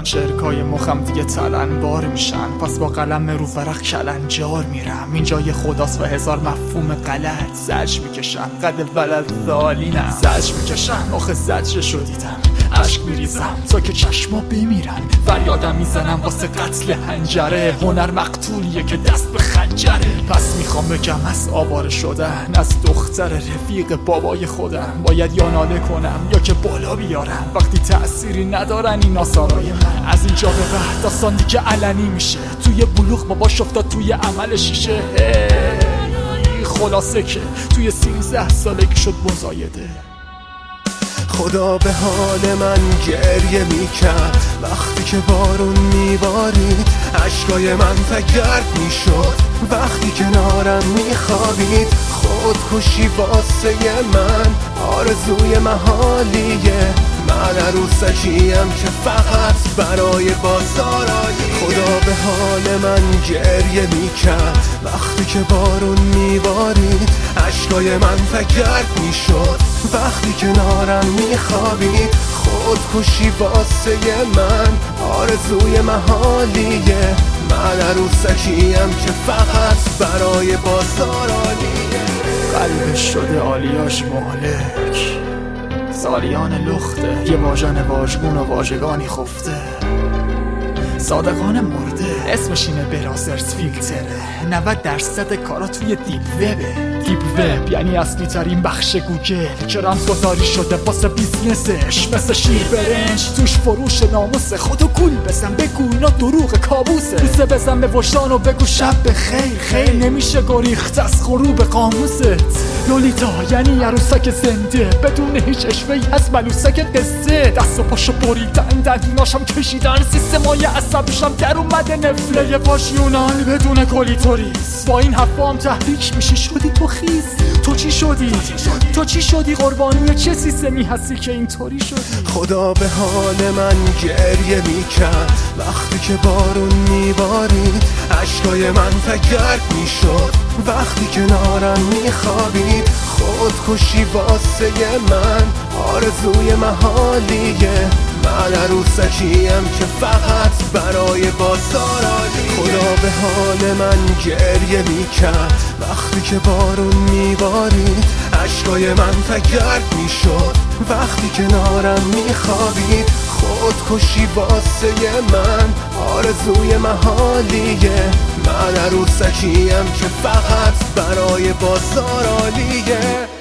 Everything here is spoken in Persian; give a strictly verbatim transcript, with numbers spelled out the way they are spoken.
چرکای مخم دیگه تلنبار میشن، پس با قلم رو ورق کلنجار میرم. اینجا یه خداست و هزار مفهوم غلط، زج میکشم قد ولد ظالینم، زج میکشم آخه زجر شدیدم، عشق میریزم تا که چشما بمیرن، فریادم میزنم واسه قتل حنجره. هنر مقتولیه که دست به خنجره. پس میخوام بگم از آواره شدن، از دختر رفیق بابای خودم، باید یا ناله کنم یا که بالا بیارم وقتی تأثیری ندارن این آثارای من. از اینجا به بعد داستان دیگه علنی میشه، توی بلوغ باباش افتاد توی عمل شیشه. خلاصه که توی سیزده سالگی شد مزایده. خدا به حال من گریه میکرد وقتی که بارون میبارید، عشقای من تگرد میشد وقتی کنارم میخوابید. خودکشی واسه من آرزوی محالیه، من عروسکیم که فقط برای بازارایی. خدا به حال من گریه میکرد وقتی که بارون میبارید، عشقای من تگرد میشد وقتی کنارم میخوابید. خودکشی واسه من آرزوی محالیه، من عروسکیم که فقط برای بازارانیه. قلبش شده آلیاش مالک، سالیان لخته، یه واژن واژگون و واژگانی خفته. صادقانه مرده، اسمش اینه برازرز فیلتره. نود درصد کارا توی دیپ وبه. دیپ وب یعنی اصلی ترین بخش گوگل که رمزگذاری شده واسه بیزنسش. مثل شیر برنج توش فروش ناموسه. خودو گول بزن بگو اینا دروغ کابوسه. بوسه بزن به وجدان و بگو شب بخیر. خیر نمیشه گریخت از غروب قاموست. لولیتا یعنی عروسک زنده بدون هیچ اشوه‌ای از ملوسک قصه. دست و پاشو بریدن دندوناشم کشیدن، سیستمای عصبیشم در اومده نفله. یه پاش یونان بدون کلیتوریس. با این حرفام تحریک میشی شدی تو خیز. تو چی شدی؟ تو چی شدی؟ قربانی چه سیستمی هستی که اینطوری شدی؟ خدا به حال من گریه میکرد وقتی که بارون میبارید، عشقای من تگرد میشد وقتی کنارم میخوابید. خودکشی واسه من آرزوی محالیه، من عروسکیم که فقط برای بازارانی. خدا به حال من گریه میکرد وقتی که بارون میبارید، عشقای من تگرد میشد وقتی کنارم میخوابید. خودکشی واسه من آرزوی محالیه، من عروسکیم که فقط برای بازارانیه.